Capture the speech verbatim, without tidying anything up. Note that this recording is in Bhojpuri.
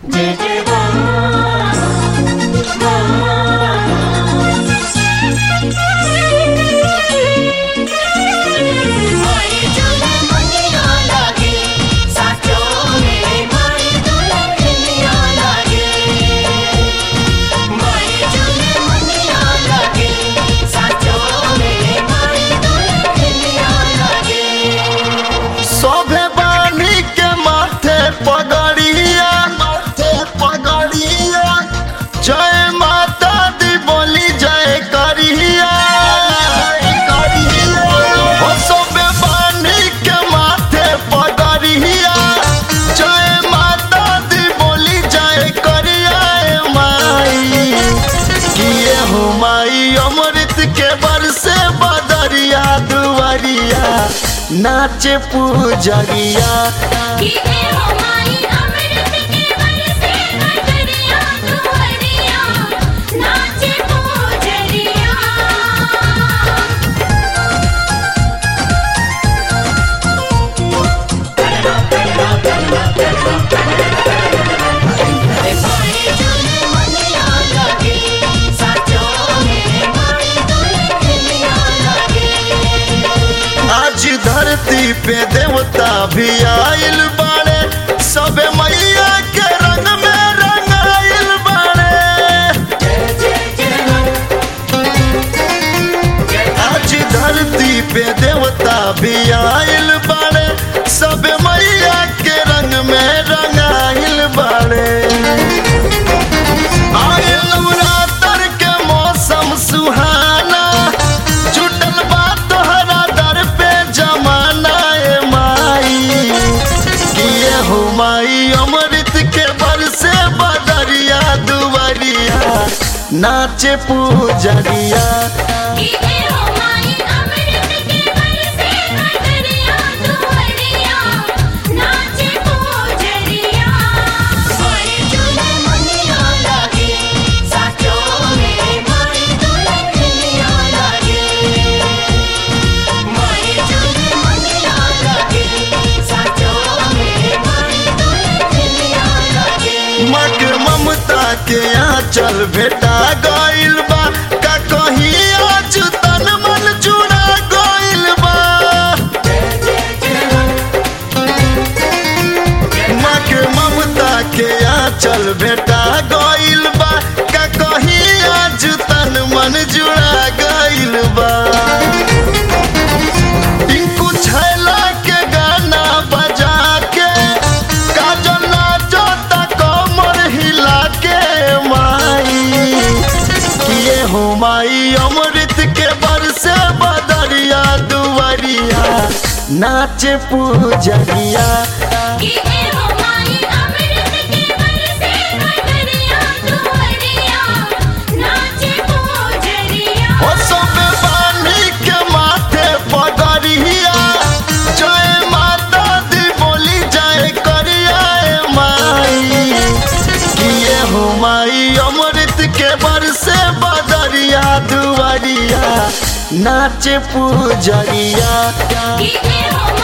जय जय मां माई झूले मनिया लागे साचो में माई दुल्हनिया लागे माई झूले मनिया लागे साचो में माई दुल्हनिया लागे शोभे बानी के माथे पगड़िया माथे पगड़िया जय माता दी बोली जय करिया ओ शोभे बानी के माथे पगड़िया जय माता दी बोली जय करिया ए माई किए हो माई अमृत के बरसे बदरिया दुआरिया नाचे पूजरिया कि ए हो माई अमृत के बरसे बदरिया दुआरिया नाचे पूजरिया माई झूले मनिया लागे साचो में माई दुल्हनिया लागे आज धरती पे देवता भी आइल बाड़े सबे मैया के रंग में रंगाइल बाड़े आज धरती पे देवता भी आइल बाड़े सबे मैया के रंग में रंगाइल बाड़े आए नवरात्र के मौसम सुहाना जुटल बा तोहरा दर पे जमाना ए माई किए हो माई अमृत के बरसे बदरिया दुआरिया नाचे पूजरिया कि ए हो माई अमृत के बरसे बदरिया दुआरिया नाचे पूजरिया माई झूले मनिया लागे साचो में माई दुल्हनिया लागे माई झूले मनिया लागे साचो में माई दुल्हनिया लागे माँ के ममता के आंचल भेटा गइल बा का कहीं आज तन मन जुड़ा गइल बा माँ के ममता के आंचल भेटा गइल बा का कहीं आज तन मन जुड़ा गइल बा टिंकू छैला के गाना बजा के काजल नाचता कमर हिला के माई किए हो माई अमृत के बरसे बदरिया दुआरिया नाचे पूजरिया कि ए हो माई अमृत के बरसे बदरिया दुआरिया नाचे पूजरिया ओ सोबे बानी के माथे पगड़िया जय माता दी बोली जय करिया ए माई किए हो माई अमृत के बरसे बदरिया दुआरिया नाचे पूजरिया कि ए हो